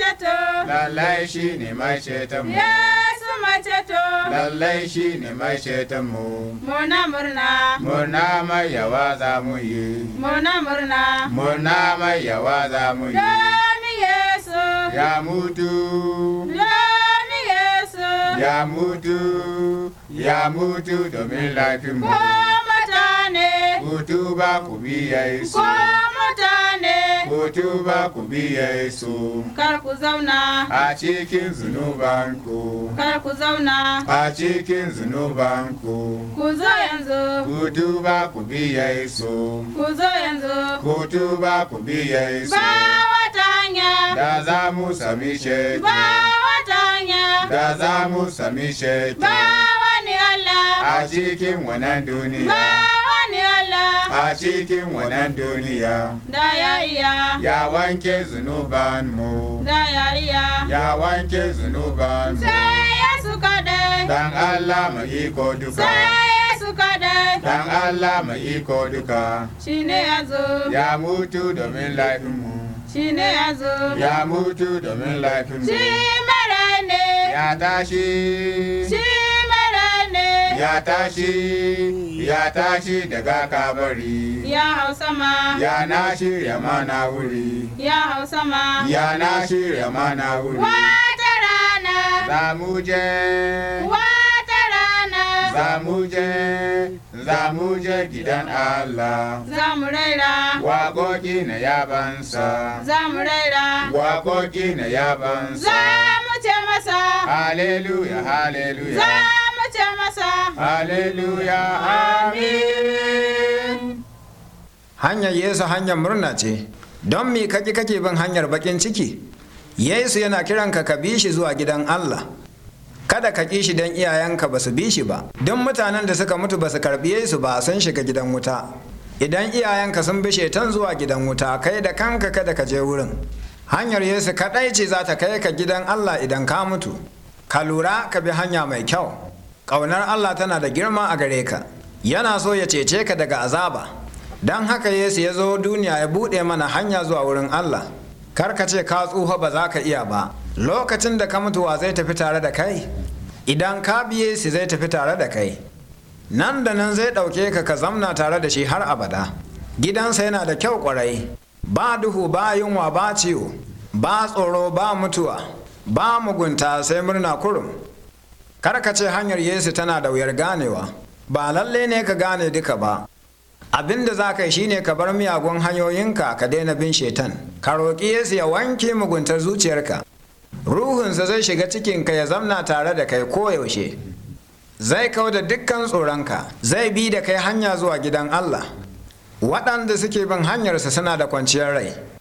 ceto, lallai shi ne mai ceton mu. Yesu mai ceto, Lallai shi ne mai ceton mu. murna murna, Murna mai yawa za mu yi. murna murna, Murna mai yawa za mu yi. domin Yesu, Ya mutu, domin Yesu, ya mutu, ya mutu domin laifin ko mu. mutane, Ku tuba ku bi Yesu. ko mutane, Ku tuba ku bi Yesu. kar ku zauna, A cikin zunubanku. kar ku zauna, A cikin zunubanku. ku zo yanzu, Ku tuba ku bi Yesu. ku zo yanzu, Ku tuba ku bi Yesu. ba wata hanya, Da za mu sami ceto. ba wata hanya, Da za mu sami ceto. ba wani Allah, A cikin wannan ba duniya. wani Allah, A cikin wannan duniya. da ya iya, Ya wanke zunubanmu. da ya iya, Ya wanke zunubanmu. sai Yesu kadai, Dan Allah mai iko duka. sai Yesu kadai, Dan Allah mai iko duka. shi ne ya zo, Ya mutu domin laifinmu. shi ne ya zo, Ya mutu domin laifinmu. shi mara ne, Ya tashi. shi mara ne, Ya tashi. Ya tashi daga kabari. ya hau sama, Ya na shirya mana wuri. ya hau sama, Ya na shirya mana wuri. wata rana, Za mu je. wata rana, Za mu je gidan Allah. za mu raira, Waƙoƙi na yabansa. za mu raira, Waƙoƙi na yabansa. za mu ce masa, Hallelujah, za hallelujah. mu ce masa, Hallelujah, amin. Hanyar Yesu hanyar murna ce, don me kake bin hanyar bakin ciki? Yesu yana kiranka ka bi shi zuwa gidan Allah. Kada ka ƙi shi don iyayenka ba su bi shi ba. Don mutanen da suka mutu ba su karɓi Yesu ba sun shiga gidan wuta. Idan iyayenka sun bi shetan zuwa gidan wuta, kai da kanka kada ka je wurin. Hanyar Yesu kaɗai ce za ta kai ka gidan Allah idan ka mutu. Ka lura ka bi hanya mai kyau. Ƙaunar Allah tana da girma a gare ka. Yana so ya cece ka daga azaba. Don haka Yesu ya zo duniya ya buɗe mana hanya zuwa wurin Allah. Kar ka ce ka tsufa ba za ka iya ba. Lokacin da ka mutuwa zai tafi tare da kai. Idan ka bi Yesu zai tafi tare da kai. Nan da nan zai ɗauke ka zamna tare da shi har abada. Gidansa yana da kyau ƙwarai. Ba duhu, ba yunwa, ba ciwo, ba tsoro, ba mutuwa, ba mugunta sai murna kurum. Kar ka ce hanyar Yesu tana da wuyar ganewa. Ba lalle ne ka gane duka ba. Abin da za ka yi shine ka bar miyagun hanyoyinka ka daina bin shetan. Ka roƙi Yesu ya wanke muguntar zuciyarka. Ruhunsa zai shiga cikinka ya zamna tare da kai koyaushe. Zai kau da dukkan tsoronka, zai bi da kai hanya zuwa gidan Allah. Waɗanda suke bin hanyarsa suna da kwanciyar rai.